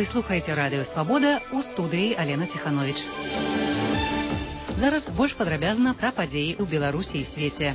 Вы слухаеце радыё Свабода, у студыі Алена Ціхановіч. Зараз больш падрабязна пра падзеі ў Беларусі і свеце.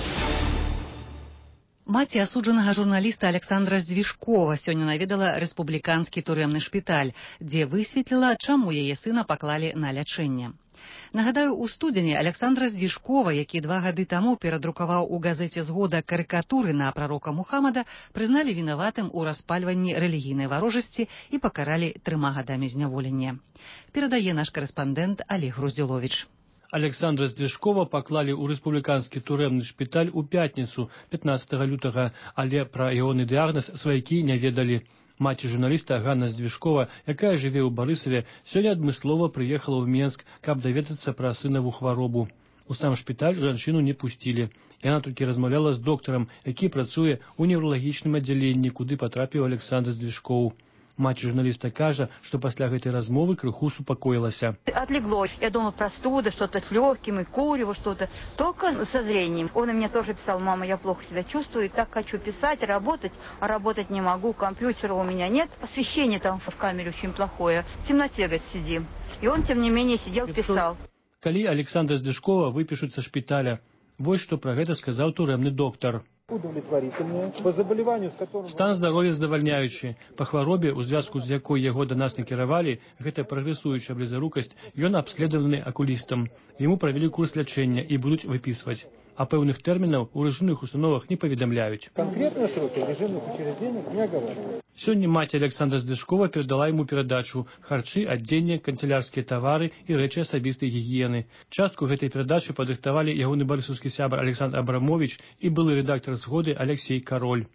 Маці асуджанага журналіста Александра Здвижкова сёння наведала рэспубліканскі турэмны шпіталь, дзе высветліла, чаму яе сына паклалі на лячэнне. Нагадаю, у студзені Александра Здвижкова, які 2 гады таму перадрукаваў у газеце «Згода» карыкатуры на прарока Мухаммада, прызналі вінаватым у распальванні рэлігійнай варожасці і пакаралі 3 гадамі зняволення. Перадае наш карэспандэнт Олег Груздзіловіч. Александра Здвижкова паклалі ў рэспубліканскі турэмны шпіталь у пятніцу, 15 лютага, але пра ягоны дыягназ сваякі не ведалі. Маці журналіста Ганна Здвижкова, якая жыве ў Барысаве, сёння адмыслова прыехала ў Менск, каб даведацца пра сынаву хваробу. У сам шпіталь жанчыну не пусцілі. Яна толькі размаўляла з доктарам, які працуе ў невралагічным аддзяленні, куды патрапіў Александр Здвижков. Маці журналіста кажа, што пасля гэтай размовы крыху супакоілася. Отлегло. Я думала, простуда, что-то с легким, и курево, что-то. Только со зрением. Он и мне тоже писал: мама, я плохо себя чувствую, так хочу писать, работать, а работать не могу, компьютера у меня нет. Освещение там в камере очень плохое. В темноте, говорит, сидим. И он, тем не менее, сидел, писал. Калі Александра Здвижкова выпишут са шпіталя, вось што пра гэта сказаў турэмны доктар. Стан здароўя задавальняючы. Па хваробе, у звязку з якой яго да нас накіравалі, гэта прагрэсуючая блізарукасць, ён абследаваны акулістам. Яму правялі курс лячэння і будуць выпісваць. А пэўных тэрмінаў у рэжымных установах не паведамляюць. Конкретные сроки режимных учреждений не оговаривают. Сёння маці Александра Здвижкова перадала яму перадачу: харчы, адзенне, канцелярскія тавары і рэчы асабістай гігіены. Частку гэтай перадачы падрыхтавалі ягоны барысаўскі сябар Александр Абрамович і былы рэдактар «Згоды» Алексей Кароль.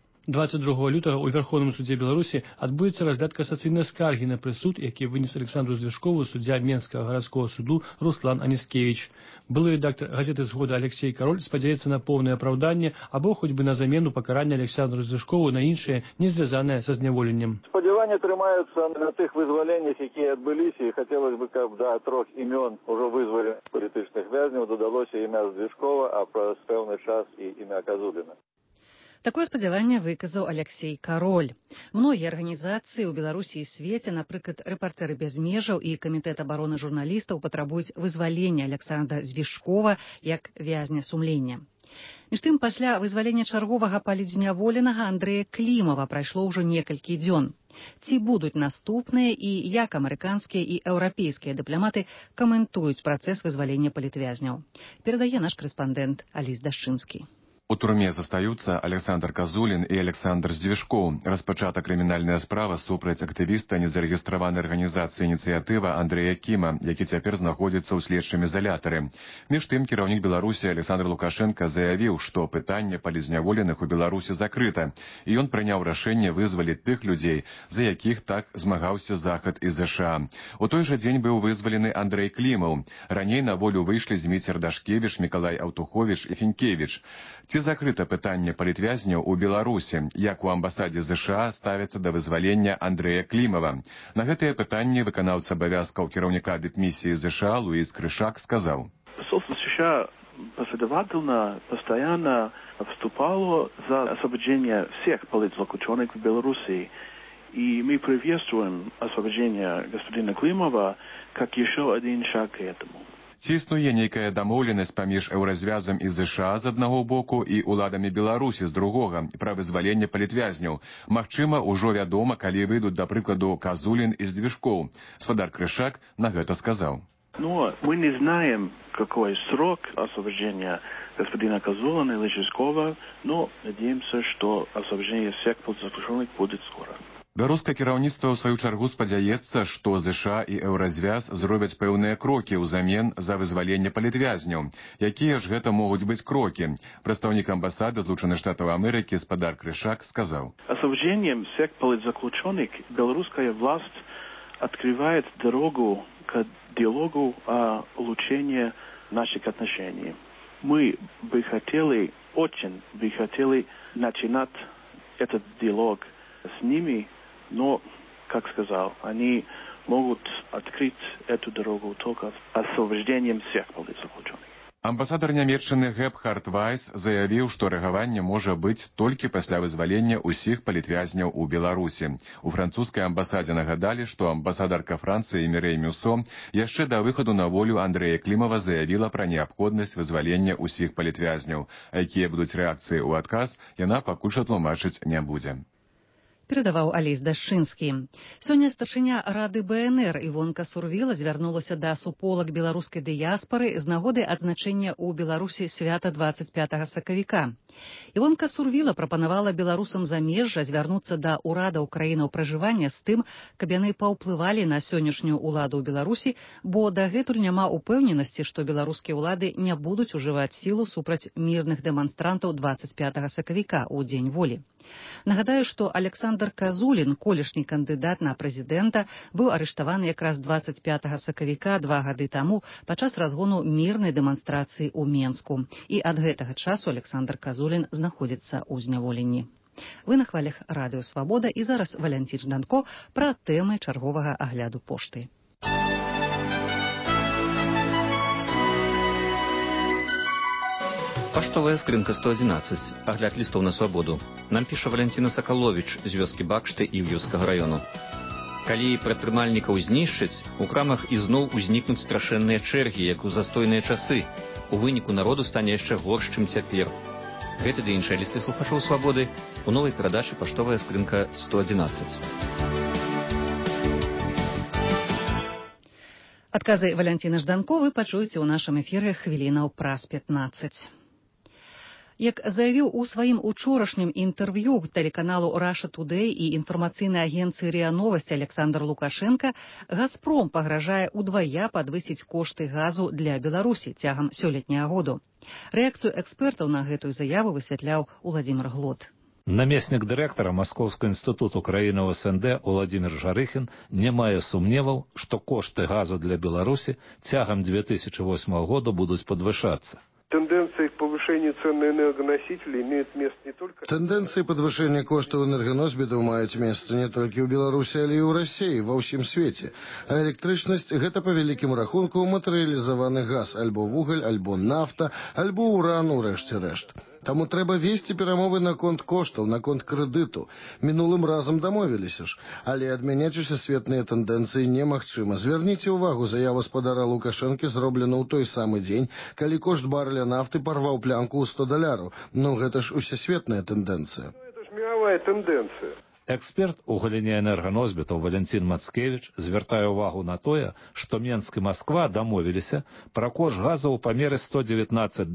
22 лютага ў Верховным судзе Беларусі адбудзецца разгляд касацыйнай скаргі на прысуд, які вынес Александру Здвижкову суддзя Менскага гарадскога суду Руслан Аніскевіч. Былы рэдактар газеты «Згода» Алексей Кароль спадзяецца на поўнае апраўданне або хоць бы на замену пакарання Александру Здвижкову на іншае, не звязанае са зняволеннем. Спадзяванні трымаюцца на тых вызваленнях, якія адбыліся, і хацелось бы, каб да 3 імён ужо вызваленых палітычных вязняў дадалося імя Здвижкова, а праз пэўны час і імя Казуліна. Такое спадзяванне выказаў Алексей Кароль. Многія арганізацыі ў Беларусі і свеце, напрыклад, рэпартэры без межаў і камітэт абароны журналістаў, патрабуюць вызвалення Александра Здвижкова як вязня сумлення. Між тым, пасля вызвалення чарговага палітзняволенага Андрэя Клімава прайшло ўжо некалькі дзён. Ці будуць наступныя і як амерыканскія і еўрапейскія дыпламаты каментуюць працэс вызвалення палітвязняў? Перадае наш карэспандэнт Аліс Дашчынскі. У турме застаюцца Александр Казулін і Александр Здвижков. Распачата крымінальная справа супраць актывіста незарэгістраванай арганізацыі «Ініцыятыва» Андрэя Кіма, які цяпер знаходзіцца ў следчым ізалятары. Між тым, кіраўнік Беларусі Александр Лукашенко заявіў, што пытанне палізняволеных у Беларусі закрыта, і ён прыняў рашэнне вызваліць тых людзей, за якіх так змагаўся Захад і ЗША. У той жа дзень быў вызвалены Андрэй Клімаў. Раней на волю выйшлі Зміцер Дашкевіч, Мікалай Аўтуховіч і Фінкевіч. Ці закрыта пытанне палітвязняў у Беларусі, як у амбасадзе ЗША ставяцца да вызвалення Андрэя Клімава? На гэтае пытанне выканаўца абавязкаў кіраўніка дыпмісіі ЗША Луис Крышак сказаў: Посольство США последовательно, постоянно вступало за освобождение всех политзаключенных в Беларуси. И мы приветствуем освобождение господина Климова как еще один шаг к этому. Ці існуе нейкая дамоўленасць паміж еўразвязам і ЗША з аднаго боку і уладамі Беларусі з другога пра вызваленне палітвязняў? Магчыма, ужо вядома, калі выйдуць, да прыкладу, Казулін і Здвижков. Спадар Крышак на гэта сказаў: Но мы не знаем, какой срок освобождения господина Казулина или Здвижкова, но надеемся, что освобождение всех политзаключенных будет скоро. Беларускае кіраўніцтва ў сваю чаргу спадзяецца, што ЗША і еўразвяз зробяць пэўныя крокі ўзамен за вызваленне палітвязняў. Якія ж гэта могуць быць крокі? Прадстаўнік амбасады Злучаных Штатаў Амерыкі спадар Крышак сказаў: Освобождением всех политзаключенных белорусская власть открывает дорогу к диалогу о улучшении наших отношений. Мы бы хотели, очень бы хотели начинать этот диалог с ними, но, как сказал, они могут открыть эту дорогу только освобождением всех политзаключенных. Амбасадар нямецчыны Гебхард Вайс заявіў, што рэагаванне можа быць толькі пасля вызвалення ўсіх палітвязняў у Беларусі. У французскай амбасадзе нагадалі, што амбасадарка Францыі Мірэй Мюсо яшчэ да выхаду на волю Андрэя Клімава заявіла пра неабходнасць вызвалення ўсіх палітвязняў. А якія будуць рэакцыі ў адказ, яна пакуль што тлумачыць не будзе. Перадаваў Алесь Дашчынскі. Сёння старшыня Рады БНР Івонка Сурвіла звярнулася да суполак беларускай дыяспары з нагоды адзначэння ў Беларусі свята 25 сакавіка. Івонка Сурвіла прапанавала беларусам замежжа звярнуцца да ўрадаў краінаў пражывання з тым, каб яны паўплывалі на сённяшнюю ўладу ў Беларусі, бо дагэтуль няма упэўненасці, што беларускія ўлады не будуць ужываць сілу супраць мірных дэманстрантаў 25 сакавіка ў дзень волі. Нагадаю, што Александр Казулін, колішні кандыдат на прэзідэнта, быў арыштаваны якраз 25 сакавіка 2 гады таму падчас разгону мірнай дэманстрацыі ў Менску. І ад гэтага часу Александр Казулін знаходзіцца ў зняволенні. Вы на хвалях Радыё Свабода, і зараз Валянцін Жданко пра тэмы чарговага агляду пошты. Паштовая скрынка 111. Агляд лістоў на свабоду. Нам піша Валянціна Сакаловіч з вёскі Бакшты Івьеўскага раёну. Калі прадпрымальнікаў знішчаць, у крамах ізноў узнікнуць страшэнныя чэргі, як у застойныя часы. У выніку народу стане яшчэ горш, чым цяпер. Гэты ды іншыя лісты слухачоў свабоды у новай перадачы «Паштовая скрынка 111». Адказы Валянціна Жданко вы пачуеце ў нашым эфіры хвілінаў праз 15. Як заявіў у сваім учорашнім інтэрв'ю тэлеканалу Russia Today і інфармацыйнай агенцыі РИА Новости Александр Лукашенко, «Газпром» пагражае удвая падвысіць кошты газу для Беларусі цягам сёлетняга году. Рэакцыю экспертаў на гэтую заяву высвятляў Уладзімір Глот. Намеснік дырэктара Маскоўскага інстытуту краіны СНД Уладзімір Жарыхін не мае сумневаў, што кошты газу для Беларусі цягам 2008 года будуць падвышацца. Тенденции к повышению цен на энергоносители имеют место не только... Тенденции подвышения коштов энергоносьбитов имеют место не только в Беларуси, але и в России, во всем свете. А электричность – это по великим рахунку материализованный газ, альбо вуголь, альбо нафта, альбо уран, урэшце рэшт. Таму трэба весці перамовы наконт коштаў, наконт крэдыту. Мінулым разам дамовіліся ж, але адмяняць усесветныя тэндэнцыі немагчыма. Звярніце ўвагу, заява спадара Лукашэнкі зроблена ў той самы дзень, калі кошт барэля нафты парваў плянку ў $100. Ну гэта ж усесветная тэндэнцыя. Это ж мировая тэндэнцыя. Эксперт у галіне энерганосьбітаў Валянцін Мацкевіч звяртае ўвагу на тое, што Менск і Масква дамовіліся пра кошт газу ў памеры $119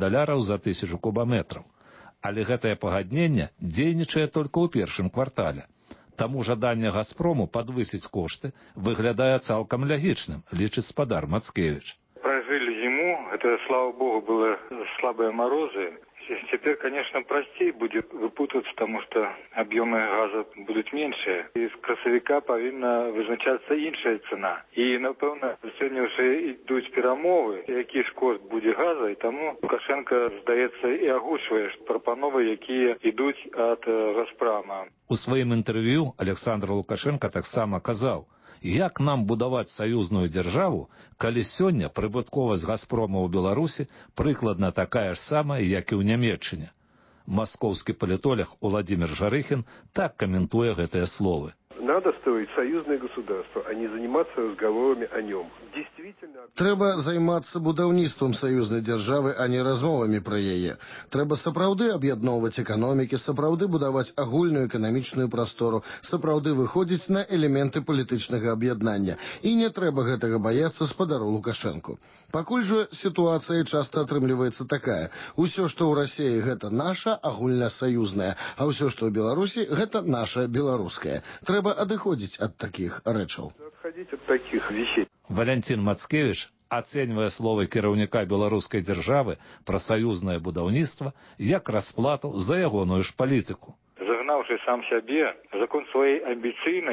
за 1000 кубаметраў. Але гэтае пагадненне дзейнічае толькі ў першым квартале. Таму жаданне «Газпрому» падвысіць кошты выглядае цалкам лягічным, лічыць спадар Мацкевіч. Прожили зиму, это, слава богу, было слабые морозы. Теперь, конечно, простей будет выпутаться, потому что объемы газа будут меньше. И с красавіка повинна вызначаться іншая цена. И, напевно, сегодня уже идут перемовы, який ж кошт буде газа, и тому Лукашенко, здається, и огучиває пропанови, які идут от «Газпрома». У сваім інтэрв'ю Александр Лукашенко таксама казаў, як нам будаваць саюзную дзяржаву, калі сёння прыбытковасць «Газпрома» ў Беларусі прыкладна такая ж самая, як і ў Нямецчыне. Маскоўскі палітолог Уладзімір Жарыхін так каментуе гэтыя словы. Надо строить союзное государство, а не заниматься разговорами о нем. Действительно... Трэба займацца будаўніцтвам саюзнай дзяржавы, а не размовамі пра яе. Трэба сапраўды аб'ядноўваць эканомікі, сапраўды будаваць агульную эканамічную прастору, сапраўды выходзіць на элементы палітычнага аб'яднання. І не трэба гэтага баяцца спадару Лукашэнку. Пакуль жа сітуацыя часта атрымліваецца такая. Усё, што ў Расіі, гэта наша агульнасаюзнае, а ўсё, што ў Беларусі, гэта наша беларускае. Трэба адыходзіць ад такіх рэчаў. Отходить от таких вещей. Валянцін Мацкевіч ацэньвае словы кіраўніка беларускай дзяржавы пра саюзнае будаўніцтва як расплату за ягоную ж палітыку. Загнаўшы сам сябе, закон сваёй амбіцыйнасці,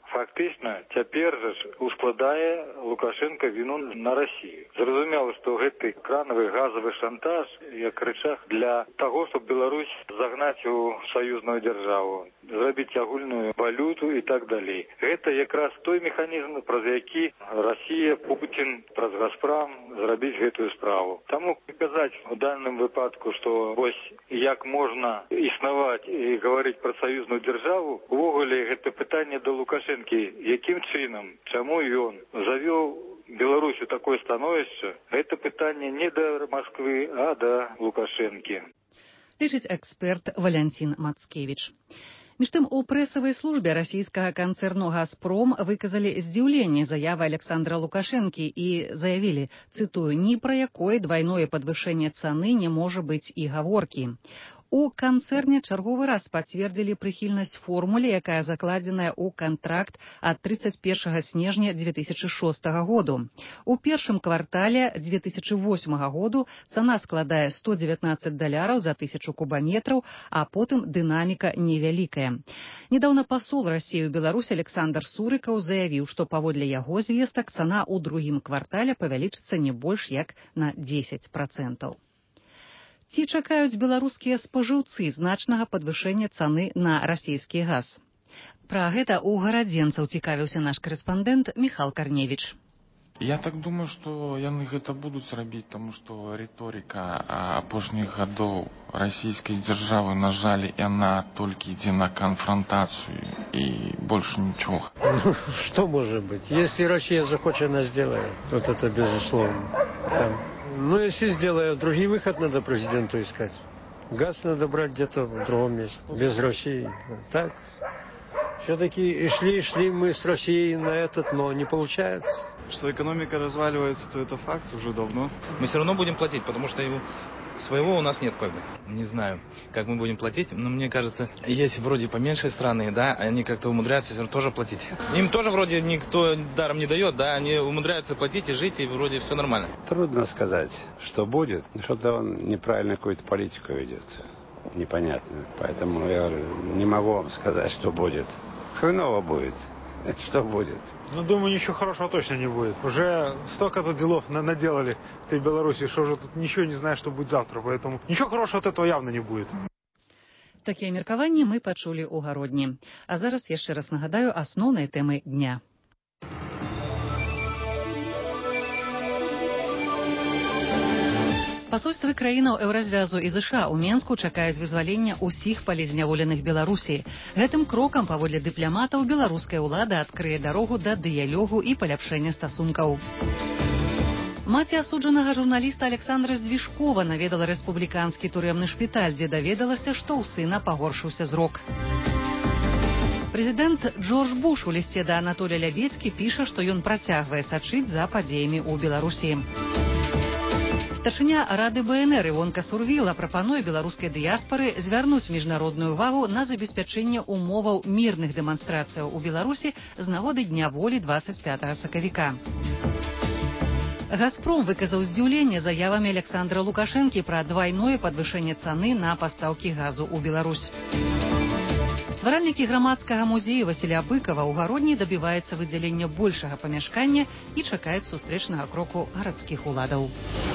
фактычна цяпер жа ускладае Лукашенко віну на Расію. Зразумела, што гэты крановы газавы шантаж як рычаг для таго, щоб Беларусь загнаць у саюзную дзяржаву, зрабіць агульную валюту і так далей. Гэта якраз той механізм, праз які Расія, Путін, праз Газпром зрабіць гэтую справу. Таму казаць у данным выпадку, што вось як можна існаваць і гаварыць пра саюзную дзяржаву, увогуле гэта пытанне да Лукашэнкі, якім чынам, чаму ён завёў Беларусь у такое становішча, гэта пытанне не да Москвы, а да Лукашэнкі. Лічыць эксперт Валянцін Мацкевіч. Між тым, у прэсавай службе расійскага канцэрну «Газпром» выказалі здзіўленне заявы Александра Лукашэнкі і заявілі, цытую, «Ні пра якое двайное падвышэнне цаны не можа быць і гаворкі». У канцэрне чарговы раз пацвердзілі прыхільнасць формуле, якая закладзеная ў кантракт ад 31 снежня 2006 году. У першым квартале 2008 году цана складае $119 за 1000 кубаметраў, а потым дынаміка невялікая. Недаўна пасол Расіі ў Беларусь Александр Сурыкаў заявіў, што паводле яго звестак цана ў другім квартале павялічыцца не больш як на 10%. Ці чакаюць беларускія спажыўцы значнага падвышэння цаны на расійскі газ? Пра гэта у гарадзенцаў цікавіўся наш корэспандэнт Міхал Карневіч. Я так думаю, што яны гэта будуць рабіць, таму што рыторыка апошніх гадоў расійскай дзяржавы, на жаль, яна толькі ідзе на конфронтацию и больше ничего. Что может быть? Если Россия захочет, она сделает. Вот это безусловно. Ну, если сделает, другой выход надо президенту искать. Газ надо брать где-то в другом месте, без России. Так, все-таки шли мы с Россией на этот, но не получается. Что экономика разваливается, то это факт уже давно. Мы все равно будем платить, потому что своего у нас нет как бы. Не знаю, как мы будем платить, но мне кажется, есть вроде поменьше страны, да, они как-то умудряются тоже платить. Им тоже вроде никто даром не дает, да, они умудряются платить и жить, и вроде все нормально. Трудно сказать, что будет. Что-то он неправильно какую-то политику ведет, непонятно. Поэтому я не могу вам сказать, что будет. Хреново будет. Что будет? Ну, думаю, ничего хорошего точно не будет. Уже столько тут делов наделали в этой Беларуси, что уже тут ничего не знаю, что будет завтра. Поэтому ничего хорошего от этого явно не будет. Такія меркаванні мы пачулі ў гародні. А зараз яшчэ раз нагадаю асноўныя тэмы дня. Пасольствы краінаў Еўразвязу і ЗША ў Менску чакаюць вызвалення ўсіх палізняволеных Беларусі. Гэтым крокам, паводле дыпламатаў, беларуская ўлада адкрые дарогу да дыялогу і паляпшэння стасункаў. Маці асуджанага журналіста Александра Звішкова наведала рэспубліканскі турэмны шпіталь, дзе даведалася, што ў сына пагоршыўся зрок. Прэзідэнт Джордж Буш у лісце да Анатолія Лябедзькі піша, што ён працягвае сачыць за падзеямі ў Беларусі. Старшыня Рады БНР Івонка Сурвіла прапануе беларускай дыяспары звярнуць міжнародную ўвагу на забеспячэнне умоваў мірных дэманстрацыяў у Беларусі з нагоды Дня волі 25 сакавіка. «Газпром» выказаў здзіўленне заявамі Александра Лукашэнкі пра двайное падвышэнне цаны на пастаўкі газу ў Беларусь. Стваральнікі грамадскага музею Васіля Быкова ў гародні дабіваюцца выдзялення большага памяшкання і чакаюць сустрэчнага кроку гарадскіх уладаў.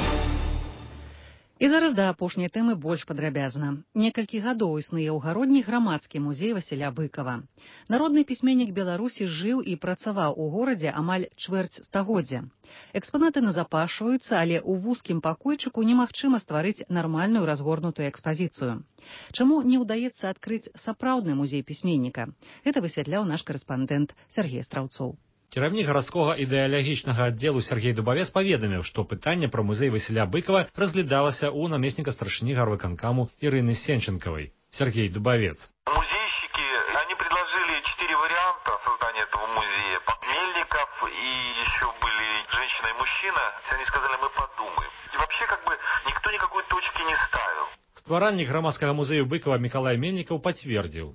І зараз да апошняй тэмы больш падрабязна. Некалькі гадоў існуе ў гародні грамадскі музей Васіля Быкова. Народны пісьменнік Беларусі жыў і працаваў у горадзе амаль чвэрць стагоддзя. Экспанаты назапашваюцца, але ў вузкім пакойчыку немагчыма стварыць нармальную разгорнутую экспазіцыю. Чаму не ўдаецца адкрыць сапраўдны музей пісьменніка? Гэта высвятляў наш корэспандэнт Сергей Страўцоў. Кіраўнік гарадскога ідэалагічнага аддзелу Сергей Дубавец паведаміў, што пытанне пра музей Васіля Быкова разглядалася ў намесніка старшыні гарвыканкаму Ирины Сенченковой. Сергей Дубавец. Музейщики, они предложили 4 варианта создания этого музея. Мельников и еще были женщина и мужчина. Они сказали, мы подумаем. И вообще никто никакой точки не ставил. Стваральнік грамадскага музею Быкова Миколай Мельников подтвердил.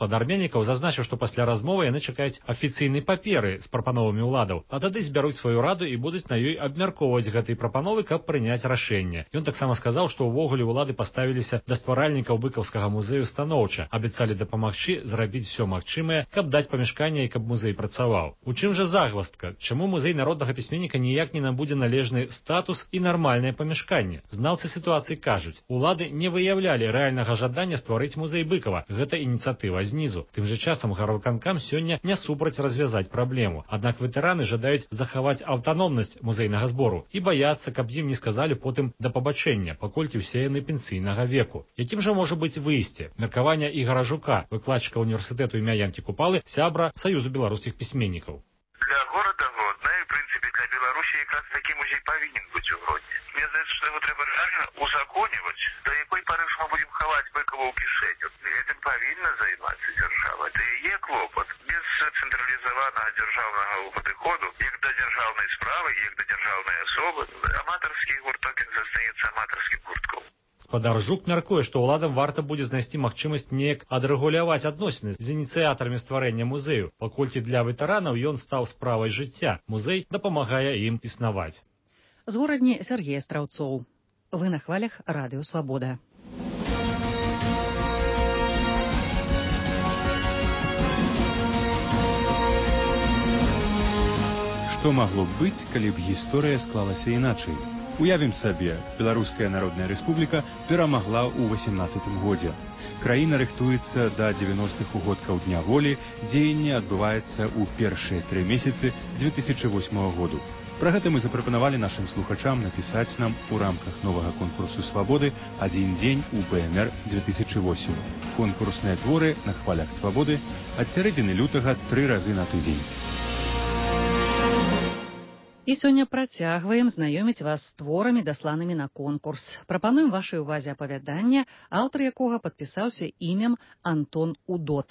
Гаспадар Мельнікаў зазначыў, што пасля размовы яны чакаюць афіцыйнай паперы з прапановамі ўладаў, а тады збяруць сваю раду і будуць на ёй абмяркоўваць гэтыя прапановы, каб прыняць рашэнне. Ён таксама сказаў, што ўвогуле ўлады паставіліся да стваральнікаў быкаўскага музею станоўча, абяцалі дапамагчы зрабіць все магчымае, каб даць памяшканне і каб музей працаваў. У чым жа загваздка? Чаму музей народнага пісьменніка ніяк не набудзе належны статус і нармальнае памяшканне? Знаўцы сітуацыі кажуць, улады не выяўлялі рэальнага жадання стварыць музей Быкава. Гэта ініцыятыва знізу. Тым жа часам гарвыканкам сёння не супраць развязаць праблему. Аднак ветэраны жадаюць захаваць аўтаномнасць музейнага збору і баяцца, каб ім не сказалі потым да пабачэння, паколькі ўсе яны пенсійнага веку. Якім жа можа быць выйсце? Меркаванне Ігара Жука, выкладчыка універсітэту імя Янкі Купалы, сябра Саюзу беларускіх пісьменнікаў. Для города Гродно и, в принципе, для Беларуси как раз таки музей повинен быть в Гродне. Мне кажется, что его треба реально узаконивать. До якой поры мы будем ховать Быкова в кишень? Этим повинна заниматься держава. Это и есть клопот. Без централизованного державного подходу, як до державной справы, як до державной особы, аматорский гурток застанется аматорским гуртком. Гаспадар Жук мяркуе, што ўладам варта будзе знайсці магчымасць неяк адрэгуляваць адносіны з ініцыятарамі стварэння музею, паколькі для ветэранаў ён стаў справай жыцця. Музей дапамагае ім існаваць. З горадні Сергей Страўцоў. Вы на хвалях Радыё Свабода. Што магло б быць, калі б гісторыя склалася іначай? Уявім сабе, Беларуская Народная Рэспубліка перамагла ў 18-м годзе. Краіна рыхтуецца да 90-х угодкаў Дня волі, дзеянне адбываецца ў першыя 3 месяцы 2008 году. Пра гэта мы запрапанавалі нашым слухачам напісаць нам у рамках новага конкурсу «Свабоды» «Адзін дзень у БМР 2008». Конкурсныя творы на хвалях «Свабоды» ад сярэдзіны лютага 3 разы на тыдзень. І сёння працягваем знаёміць вас з творамі, дасланымі на конкурс. Прапануем вашай увазе апавяданне, аўтар якога падпісаўся імем Антон Удот.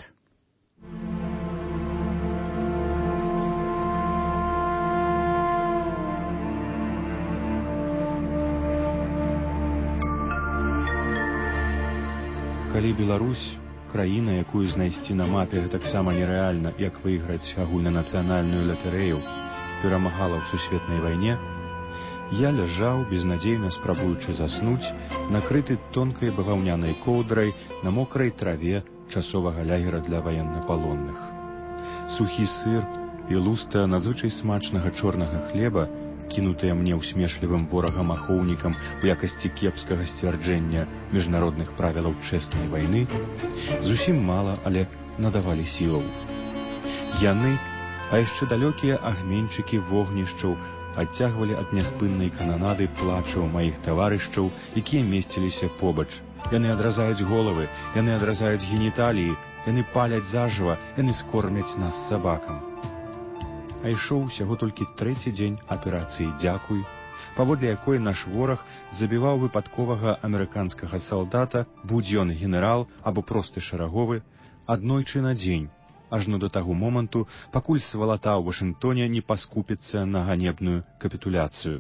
Калі Беларусь, краіна, якую знайсці на мапе гэтаксама нерэальна, як выйграць агульнанацыянальную латарэю, перамагала ў сусветнай вайне, я ляжаў, безнадзейна спрабуючы заснуць, накрыты тонкай баваўнянай коўдрай на мокрай траве часовага лагера для ваеннапалонных. Сухі сыр і луста надзвычай смачнага чорнага хлеба, кінутыя мне ўсмешлівым ворагам-ахоўнікам у якасці кепскага сцвярджэння міжнародных правілаў чэснай вайны, зусім мала, але надавалі сілаў. Яны, а яшчэ далёкія агменьчыкі вогнішчаў адцягвалі ад няспыннай кананады плачаў маіх таварышчаў, якія месціліся побач. Яны адразаюць головы, яны адразаюць геніталіі, яны паляць зажыва, яны скормяць нас сабакам. А ішоў усяго толькі 3-й дзень аперацыі «Дзякуй», паводле якой наш вораг забіваў выпадковага амерыканскага салдата, будь ён генерал або просты шараговы, аднойчы на дзень, ажно да таго моманту, пакуль свалата ў Вашынгтоне не паскупіцца на ганебную капітуляцыю.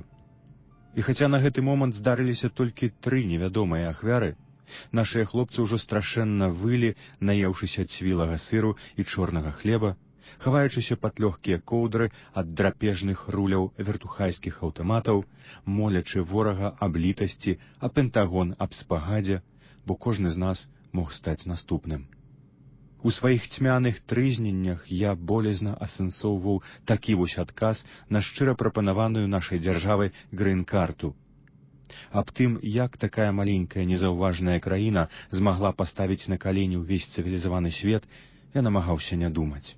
І хаця на гэты момант здарыліся толькі 3 невядомыя ахвяры, нашыя хлопцы ўжо страшэнна вылі, наеўшыся цвілага сыру і чорнага хлеба, хаваючыся пад лёгкія коўдры ад драпежных руляў вертухайскіх аўтаматаў, молячы ворага аб літасці, а Пентагон аб спагадзе, бо кожны з нас мог стаць наступным. У сваіх цьмяных трызненнях я болезна асэнсоўваў такі вось адказ на шчыра прапанаваную нашай дзяржавай грын-карту. Аб тым, як такая маленькая незаўважная краіна змагла паставіць на калені ўвесь цывілізаваны свет, я намагаўся не думаць.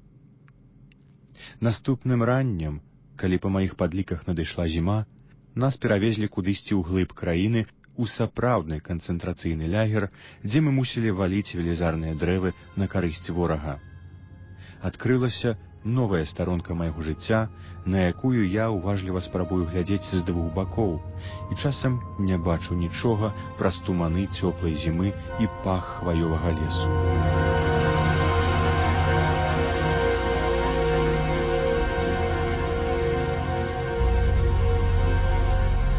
Наступным раннем, калі па маіх падліках надышла зіма, нас перавезлі кудысьці ўглыб краіны, у сапраўдны канцэнтрацыйны лагер, дзе мы мусілі валіць велізарныя дрэвы на карысць ворага. Адкрылася новая старонка майго жыцця, на якую я уважліва спрабую глядзець з 2 бакоў, і часам не бачу нічога праз туманы цёплай зімы і пах хваёвага лесу.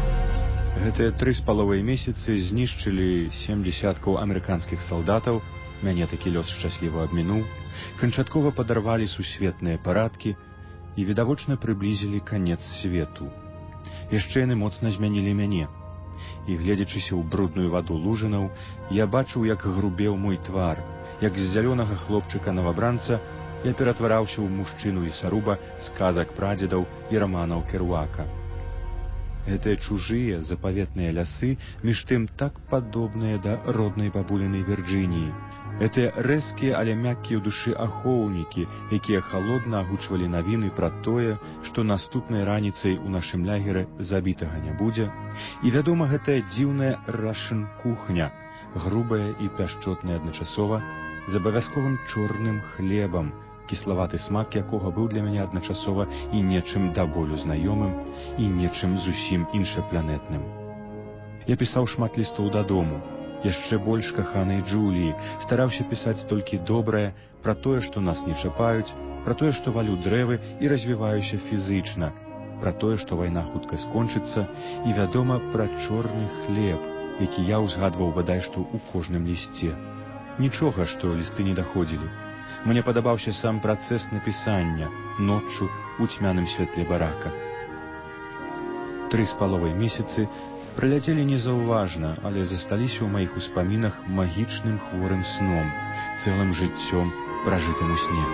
Гэтыя 3,5 месяцы знішчылі 7 дзясяткаў амерыканскіх салдатаў, мяне такі лёс шчасліва абмінуў, канчаткова падарвалі сусветныя парадкі і відавочна прыблізілі канец свету. Яшчэ яны моцна змянілі мяне. І, гледзячыся ў брудную ваду лужынаў, я бачыў, як грубеў мой твар, як з зялёнага хлопчыка-новабранца я ператвараўся ў мужчыну лесаруба з казак прадзедаў і раманаў Керуака. Гэтыя чужыя запаветныя лясы між тым так падобныя да роднай бабулінай Вірджыніі. Гэтыя рэзкія, але мяккія ў душы ахоўнікі, якія халодна агучвалі навіны пра тое, што наступнай раніцай у нашым лагеры забітага не будзе. І, вядома, гэтая дзіўная рашын-кухня, грубая і пяшчотная адначасова, з абавязковым чорным хлебам, кіславаты смак якога быў для мяне адначасова і нечым да болю знаёмым, і нечым зусім іншапланетным. Я пісаў шмат лістоў дадому, яшчэ больш каханай Джуліі, стараўся пісаць толькі добрае пра тое, што нас не чапаюць, пра тое, што валю дрэвы і развіваюся фізычна, пра тое, што вайна хутка скончыцца, і, вядома, пра чорны хлеб, які я ўзгадваў бадай што ў кожным лісце. Нічога, што лісты не даходзілі. Мне падабаўся сам працэс напісання ноччу ў цьмяным святле барака. 3,5 месяцы прыляцелі незаўважна, але засталіся ў маіх успамінах магічным хворым сном, цэлым жыццём, пражытым у сне.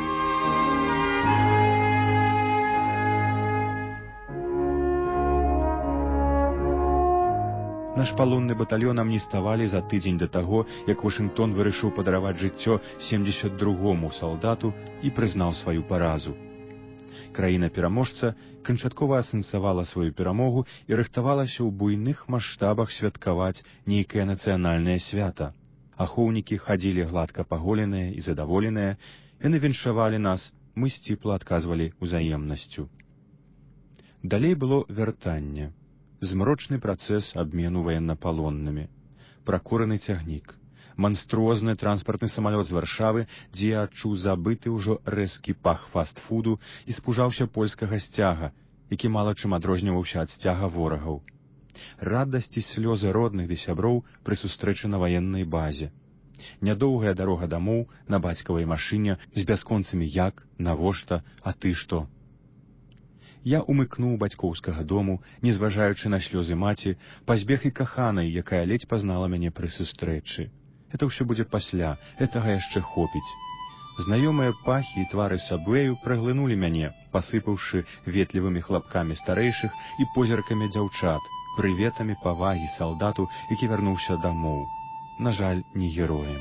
Наш палонны батальён амніставалі за тыдзень да таго, як Вашынгтон вырашыў падараваць жыццё 72-му салдату і прызнаў сваю паразу. Краіна-пераможца канчаткова асэнсавала сваю перамогу і рыхтавалася ў буйных маштабах святкаваць нейкае нацыянальнае свята. Ахоўнікі хадзілі гладка паголеныя і задаволеныя, яны віншавалі нас, мы сціпла адказвалі ўзаемнасцю. Далей было вяртанне. Змрочны працэс абмену ваеннапалоннымі, пракураны цягнік, манструозны транспартны самалёт з Варшавы, дзе я адчуў забыты ўжо рэзкі пах фаст-фуду і спужаўся польскага сцяга, які мала чым адрозніваўся ад сцяга ворагаў. Радасць і слёзы родных ды сяброў пры сустрэчы на ваеннай базе. Нядоўгая дарога дамоў на бацькавай машыне з бясконцамі як, навошта, а ты што? Я умыкнуў бацькоўскага дому, не зважаючы на слёзы маці, пазбег і каханай, якая ледзь пазнала мяне пры сустрэчы. Это ўсё будзе пасля, гэтага яшчэ хопіць. Знаёмыя пахі і твары сабвею праглынулі мяне, пасыпаўшы ветлівымі хлапкамі старэйшых і позіркамі дзяўчат, прыветамі павагі салдату, які вярнуўся дамоў. На жаль, не героем.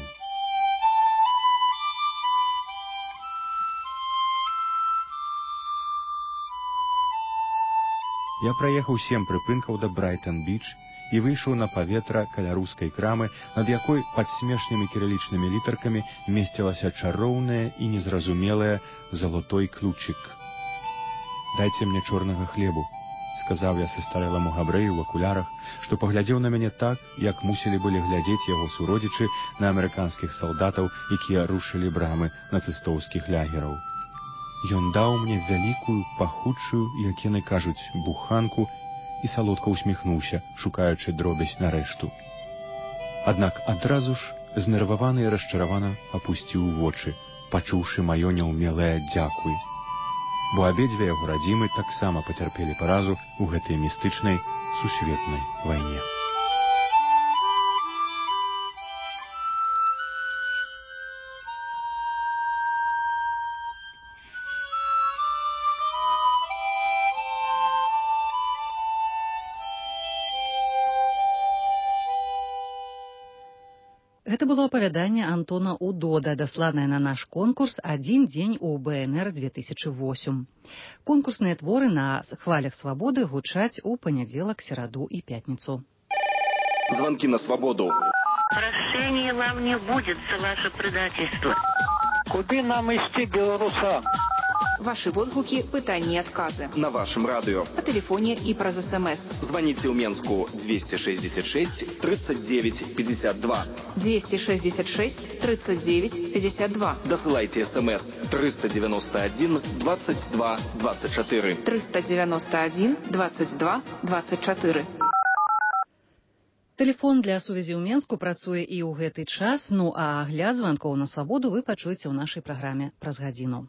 Я праехаў 7 прыпынкаў да Брайтан-Біч і выйшаў на паветра каля рускай крамы, над якой пад смешнымі кірылічнымі літаркамі месцілася чароўнае і незразумелае залатой ключик. «Дайце мне чорнага хлебу», — сказаў я састарэламу габрэю ў акулярах, што паглядзеў на мяне так, як мусілі былі глядзець яго суродзічы на амерыканскіх салдатаў, якія рушылі брамы нацыстоўскіх лагераў. Ён даў мне вялікую, пахучую, як яны кажуць, буханку і салодка ўсміхнуўся, шукаючы дробязь на рэшту. Аднак адразу ж знерваваны і расчаравана апусціў вочы, пачуўшы маё няўмелае «дзякуй». Бо абедзве яго радзімы таксама пацярпелі паразу ў гэтай містычнай сусветнай вайне. Гэта было апавяданне Антона Удода, дасланае на наш конкурс «Адзін дзень у БНР-2008». Конкурсныя творы на хвалях свабоды гучаць у панядзелак, сераду і пятніцу. Звонки на свободу. Прощения вам не будет за ваше предательство. Куды нам ісці, беларусам? Ваши водгуки, пытания и отказы. На вашем радио. По телефоне и праз СМС. Звоните в Менску 266 39 52. 266 39 52. Досылайте СМС 391 22 24. 391 22 24. Тэлефон для сувязі ў Менску працуе і ў гэты час, ну а агляд званкоў на свабоду вы пачуеце ў нашай праграме праз гадзіну.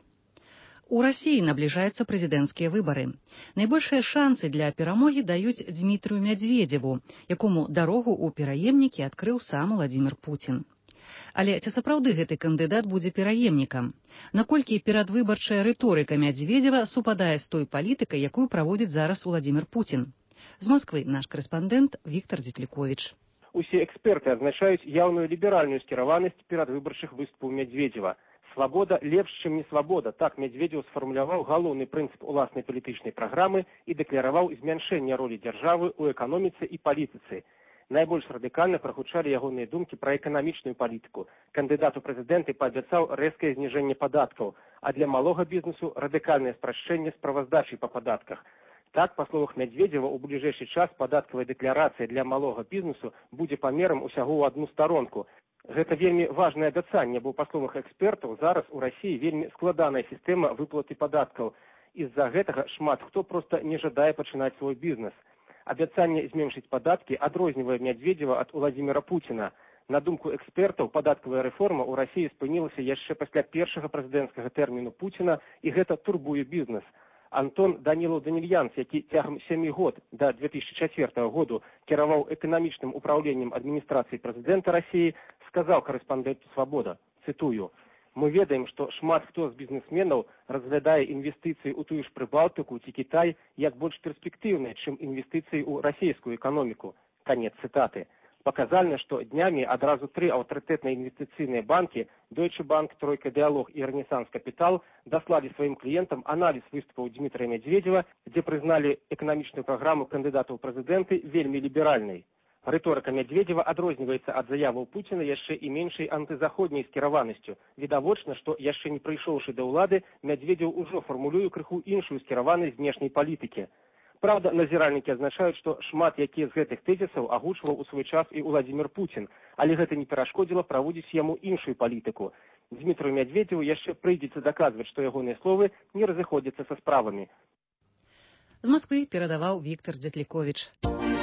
У Расіі набліжаюцца прэзідэнцкія выбары. Найбольшыя шансы для перамогі даюць Дзмітрыю Мядзведзеву, якому дарогу ў пераемнікі адкрыў сам Уладзімір Пуцін. Але ці сапраўды гэты кандыдат будзе пераемнікам? Наколькі перадвыбарчая рыторыка Мядзведзева супадае з той палітыкай, якую праводзіць зараз Уладзімір Пуцін? З Москвы наш карэспандэнт Віктор Дзетліковіч. Усе эксперты адзначаюць яўную ліберальную скіраванасць перадвыбарчых выступаў Мядзведзева. Свабода лепш, чым не свабода. Так Мядзведзеў сфармуляваў галоўны прынцып уласнай палітычнай праграмы і дэкляраваў змяншэнне ролі дзяржавы ў эканоміцы і палітыцы. Найбольш радыкальна прагучалі ягоныя думкі пра эканамічную палітыку. Кандыдат у прэзідэнты паабяцаў рэзкае зніжэнне падаткаў, а для малога бізнесу радыкальнае спрашчэнне справаздачы па падатках. Так, па словах Мядзведзева, у бліжэйшы час падаткавая дэкларацыя для малога бізнесу будзе памерам усяго ў адну старонку. Гэта вельмі важнае абяцанне, бо, па словах экспертаў, зараз у Расіі вельмі складаная сістэма выплаты падаткаў. З-за гэтага шмат хто проста не жадае пачынаць свой бізнес. Абяцанне зменшыць падаткі адрознівае Мядзведзева ад Уладзіміра Пуціна. На думку экспертаў, падаткавая рэформа ў Расіі спынілася яшчэ пасля першага прэзідэнцкага тэрміну Пуціна, і гэта турбуе бізнес. Антон Данілаў-Данільянц, які цягам 7 год да 2004 году кіраваў эканамічным управленнем адміністрацыі прэзідэнта Расіі, сказаў карэспандэнту «Свабода», цытую, «Мы ведаем, што шмат хто з бізнесменаў разглядае інвестыцыі ў тую ж Прыбалтыку ці Кітай як больш перспектыўныя, чым інвестыцыі ў расійскую эканоміку». Канец цытаты. Паказальна, што днямі адразу 3 аўтарытэтныя інвестыцыйныя банкі Deutsche Bank, Тройка Дыалог і Рэнесанс Капітал даслалі сваім кліентам аналіз выступаў Дзмітрыя Мядзведзева, дзе прызналі эканамічную праграму кандыдата ў прэзідэнты вельмі ліберальнай. Рыторыка Мядзведзева адрозніваецца ад заяваў Пуціна яшчэ і меншай антызаходняй скіраванасцю. Відавочна, што яшчэ не прыйшоўшы да ўлады, Мядзведзеў ужо фармулюе крыху іншую скіраванасць знешняй палітыкі. Праўда, назіральнікі адзначаюць, што шмат якія з гэтых тэзісаў агучваў у свой час і Уладзімір Пуцін, але гэта не перашкодзіла праводзіць яму іншую палітыку. Дзмітрыю Мядзведзеву яшчэ прыйдзецца даказваць, што ягоныя словы не разыходзяцца са справамі. З Москвы перадаваў Віктор Дзетліковіч.